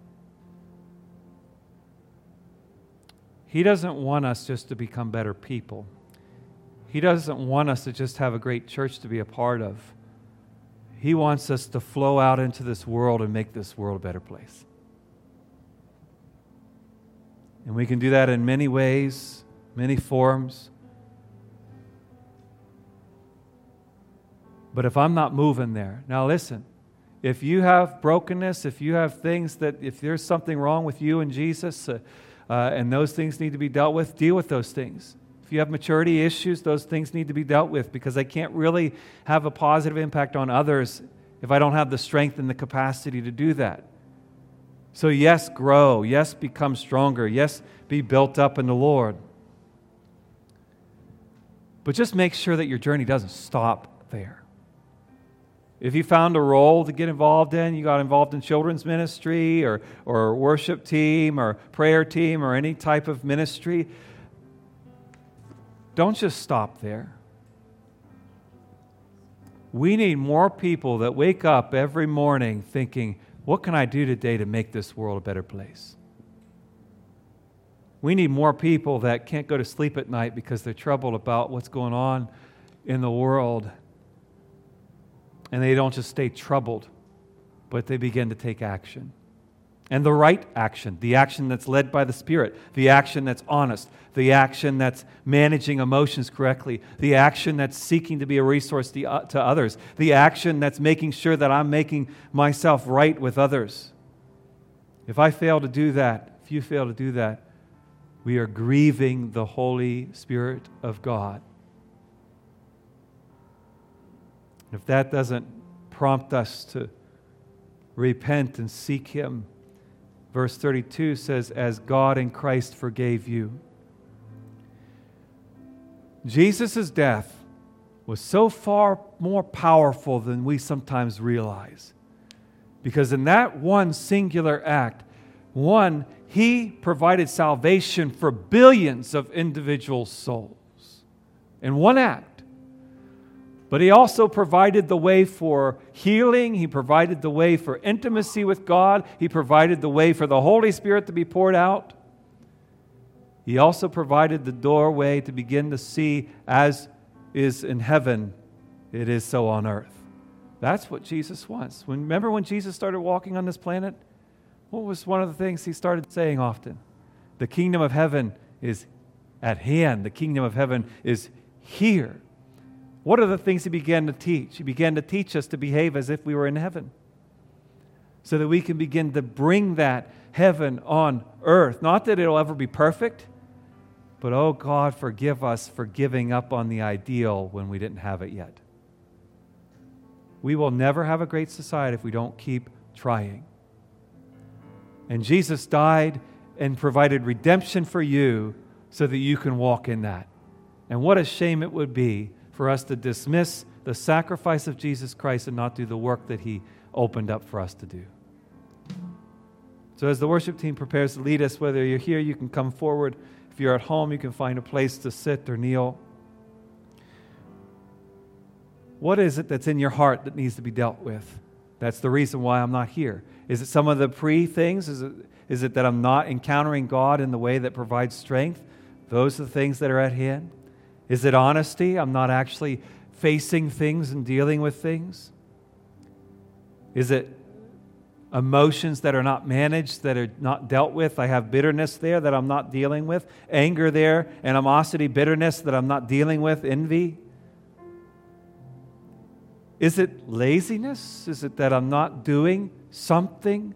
He doesn't want us just to become better people. He doesn't want us to just have a great church to be a part of. He wants us to flow out into this world and make this world a better place. And we can do that in many ways, many forms. But if I'm not moving there, now listen, if you have brokenness, if you have things if there's something wrong with you and Jesus, and those things need to be dealt with, deal with those things. If you have maturity issues, those things need to be dealt with because I can't really have a positive impact on others if I don't have the strength and the capacity to do that. So yes, grow. Yes, become stronger. Yes, be built up in the Lord. But just make sure that your journey doesn't stop there. If you found a role to get involved in, you got involved in children's ministry or worship team or prayer team or any type of ministry, don't just stop there. We need more people that wake up every morning thinking, what can I do today to make this world a better place? We need more people that can't go to sleep at night because they're troubled about what's going on in the world. And they don't just stay troubled, but they begin to take action. And the right action, the action that's led by the Spirit, the action that's honest, the action that's managing emotions correctly, the action that's seeking to be a resource to others, the action that's making sure that I'm making myself right with others. If I fail to do that, if you fail to do that, we are grieving the Holy Spirit of God. If that doesn't prompt us to repent and seek Him, verse 32 says, as God in Christ forgave you. Jesus' death was so far more powerful than we sometimes realize. Because in that one singular act, He provided salvation for billions of individual souls in one act. But He also provided the way for healing. He provided the way for intimacy with God. He provided the way for the Holy Spirit to be poured out. He also provided the doorway to begin to see, as is in heaven, it is so on earth. That's what Jesus wants. Remember when Jesus started walking on this planet? What was one of the things He started saying often? The kingdom of heaven is at hand. The kingdom of heaven is here. What are the things He began to teach? He began to teach us to behave as if we were in heaven, so that we can begin to bring that heaven on earth. Not that it'll ever be perfect, but oh God, forgive us for giving up on the ideal when we didn't have it yet. We will never have a great society if we don't keep trying. And Jesus died and provided redemption for you so that you can walk in that. And what a shame it would be for us to dismiss the sacrifice of Jesus Christ and not do the work that He opened up for us to do. So as the worship team prepares to lead us, whether you're here, you can come forward. If you're at home, you can find a place to sit or kneel. What is it that's in your heart that needs to be dealt with? That's the reason why I'm not here. Is it some of the things? Is it that I'm not encountering God in the way that provides strength? Those are the things that are at hand. Is it honesty? I'm not actually facing things and dealing with things. Is it emotions that are not managed, that are not dealt with? I have bitterness there that I'm not dealing with. Anger there, animosity, bitterness that I'm not dealing with. Envy. Is it laziness? Is it that I'm not doing something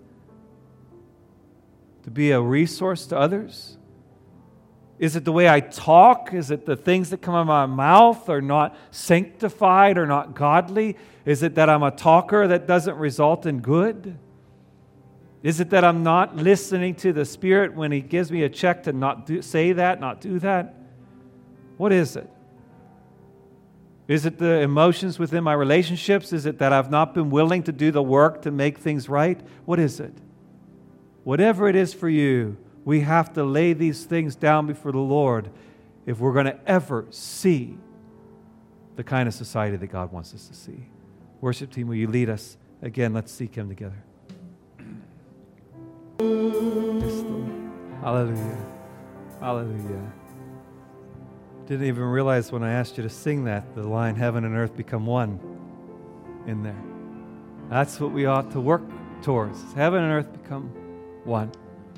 to be a resource to others? Is it the way I talk? Is it the things that come out of my mouth are not sanctified or not godly? Is it that I'm a talker that doesn't result in good? Is it that I'm not listening to the Spirit when He gives me a check to not say that, not do that? What is it? Is it the emotions within my relationships? Is it that I've not been willing to do the work to make things right? What is it? Whatever it is for you, we have to lay these things down before the Lord if we're going to ever see the kind of society that God wants us to see. Worship team, will you lead us? Again, let's seek Him together. Yes, Lord. Hallelujah. Hallelujah. Didn't even realize when I asked you to sing that, the line, heaven and earth become one, in there. That's what we ought to work towards. Heaven and earth become one.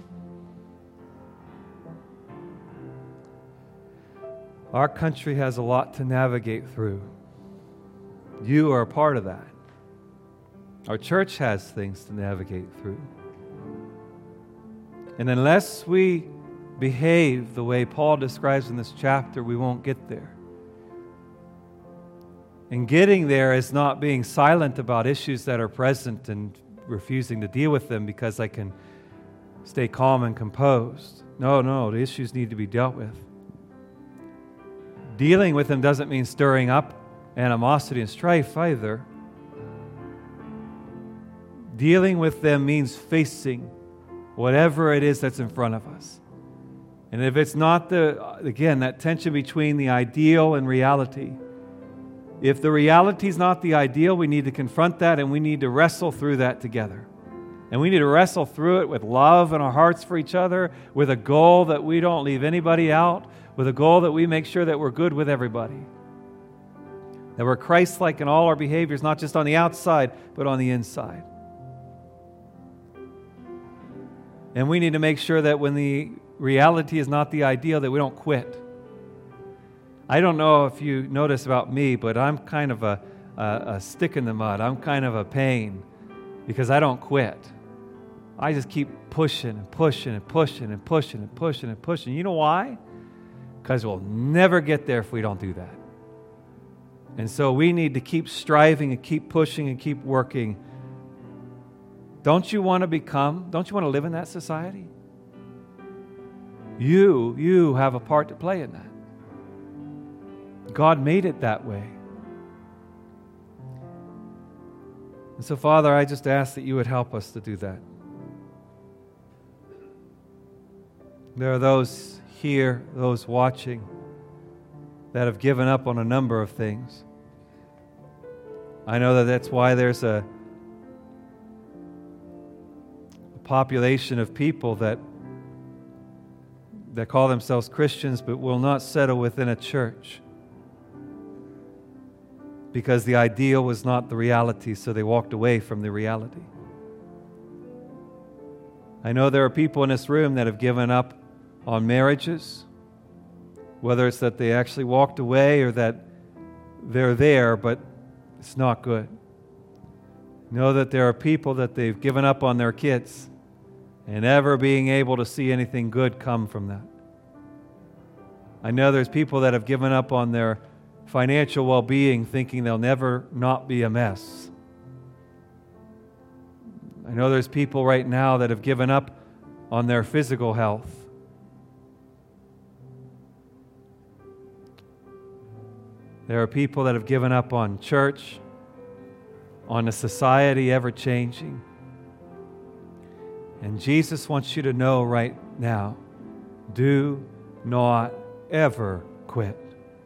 Our country has a lot to navigate through. You are a part of that. Our church has things to navigate through. And unless we behave the way Paul describes in this chapter, we won't get there. And getting there is not being silent about issues that are present and refusing to deal with them because I can stay calm and composed. No, the issues need to be dealt with. Dealing with them doesn't mean stirring up animosity and strife either. Dealing with them means facing whatever it is that's in front of us. And if it's not that tension between the ideal and reality, if the reality is not the ideal, we need to confront that and we need to wrestle through that together. And we need to wrestle through it with love in our hearts for each other, with a goal that we don't leave anybody out, with a goal that we make sure that we're good with everybody. That we're Christ-like in all our behaviors, not just on the outside, but on the inside. And we need to make sure that when the reality is not the ideal, that we don't quit. I don't know if you notice about me, but I'm kind of a stick in the mud. I'm kind of a pain because I don't quit. I just keep pushing and pushing and pushing and pushing and pushing and pushing. You know why? Because we'll never get there if we don't do that. And so we need to keep striving and keep pushing and keep working. Don't you want to live in that society? You have a part to play in that. God made it that way. And so, Father, I just ask that you would help us to do that. There are those here, those watching, that have given up on a number of things. I know that that's why there's a population of people that call themselves Christians but will not settle within a church because the ideal was not the reality, so they walked away from the reality. I know there are people in this room that have given up on marriages, whether it's that they actually walked away or that they're there, but it's not good. Know that there are people that they've given up on their kids and ever being able to see anything good come from that. I know there's people that have given up on their financial well-being thinking they'll never not be a mess. I know there's people right now that have given up on their physical health. There are people that have given up on church, on a society ever-changing. And Jesus wants you to know right now, do not ever quit.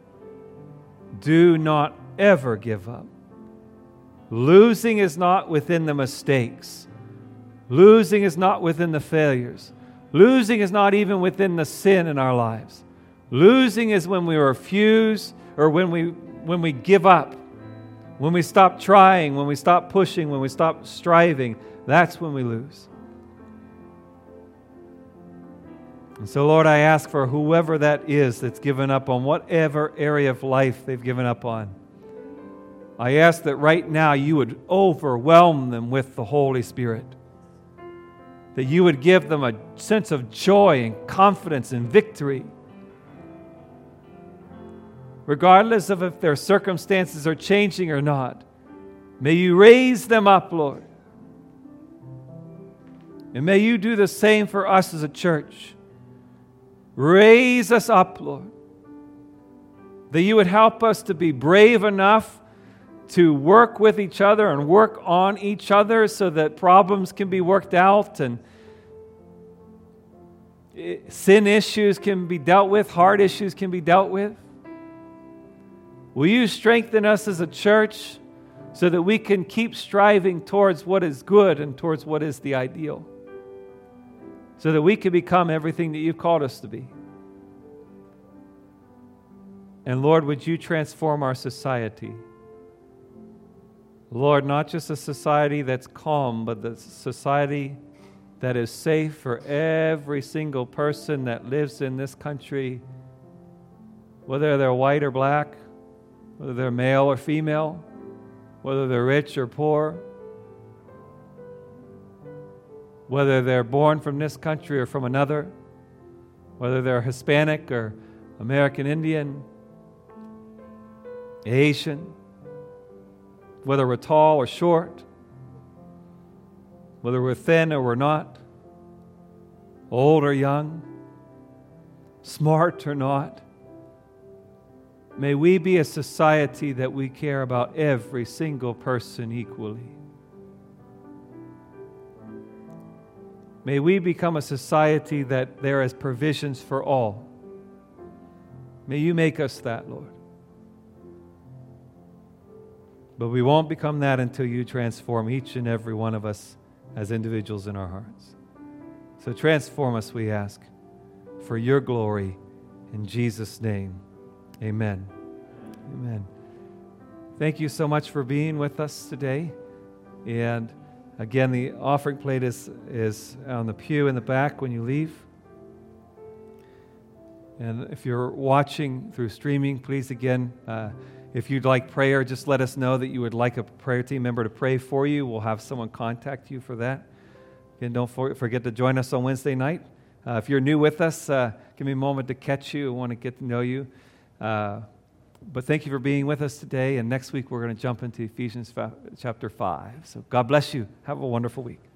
Do not ever give up. Losing is not within the mistakes. Losing is not within the failures. Losing is not even within the sin in our lives. Losing is when we refuse or when we give up, when we stop trying, when we stop pushing, when we stop striving. That's when we lose. And so, Lord, I ask for whoever that is that's given up on whatever area of life they've given up on. I ask that right now you would overwhelm them with the Holy Spirit. That you would give them a sense of joy and confidence and victory. Regardless of if their circumstances are changing or not. May you raise them up, Lord. And may you do the same for us as a church. Raise us up, Lord. That you would help us to be brave enough to work with each other and work on each other so that problems can be worked out and sin issues can be dealt with, heart issues can be dealt with. Will you strengthen us as a church so that we can keep striving towards what is good and towards what is the ideal? So that we can become everything that you've called us to be. And Lord, would you transform our society? Lord, not just a society that's calm, but the society that is safe for every single person that lives in this country, whether they're white or black, whether they're male or female, whether they're rich or poor, whether they're born from this country or from another, whether they're Hispanic or American Indian, Asian, whether we're tall or short, whether we're thin or we're not, old or young, smart or not. May we be a society that we care about every single person equally. May we become a society that there is provisions for all. May you make us that, Lord. But we won't become that until you transform each and every one of us as individuals in our hearts. So transform us, we ask, for your glory. In Jesus' name, amen. Amen. Thank you so much for being with us today. And again, the offering plate is on the pew in the back when you leave. And if you're watching through streaming, please again, if you'd like prayer, just let us know that you would like a prayer team member to pray for you. We'll have someone contact you for that. Again, don't forget to join us on Wednesday night. If you're new with us, give me a moment to catch you. I want to get to know you. But thank you for being with us today. And next week, we're going to jump into Ephesians chapter 5. So God bless you. Have a wonderful week.